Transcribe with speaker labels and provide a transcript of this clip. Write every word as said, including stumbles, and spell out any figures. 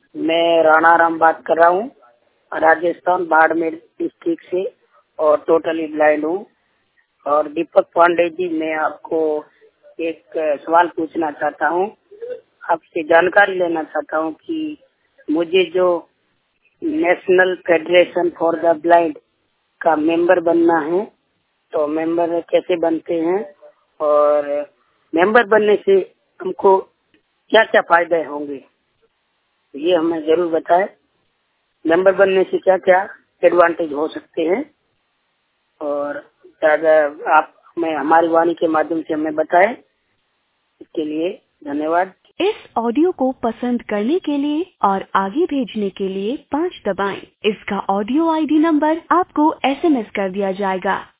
Speaker 1: मैं राणा राम बात कर रहा हूँ, राजस्थान बाड़मेर डिस्ट्रिक्ट से, और टोटली ब्लाइंड हूँ। और दीपक पांडे जी, मैं आपको एक सवाल पूछना चाहता हूँ, आपसे जानकारी लेना चाहता हूँ कि मुझे जो national federation for the blind का मेंबर बनना है, तो मेंबर कैसे बनते हैं और मेंबर बनने से हमको क्या क्या फायदे होंगे, ये हमें जरूर बताएं। मेंबर बनने से क्या क्या एडवांटेज हो सकते हैं, और ज्यादा आप हमें हमारी वाणी के माध्यम से हमें बताएं। इसके लिए धन्यवाद।
Speaker 2: इस ऑडियो को पसंद करने के लिए और आगे भेजने के लिए पाँच दबाएं। इसका ऑडियो आईडी नंबर आपको एसएमएस कर दिया जाएगा।